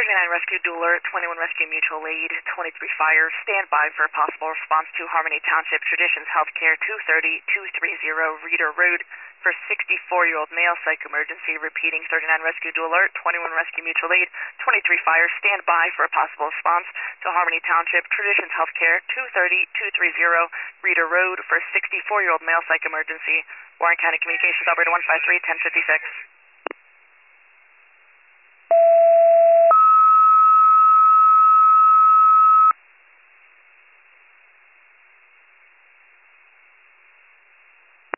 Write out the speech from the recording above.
39 Rescue Dual Alert, 21 Rescue Mutual Aid, 23 Fire. Stand by for a possible response to Harmony Township Traditions Healthcare 230-230 Reeder Road for 64-year-old male psych emergency. Repeating, 39 Rescue Dual Alert, 21 Rescue Mutual Aid, 23 Fire. Stand by for a possible response to Harmony Township Traditions Healthcare 230-230 Reeder Road for 64-year-old male psych emergency. Warren County Communications Operator 153-1056.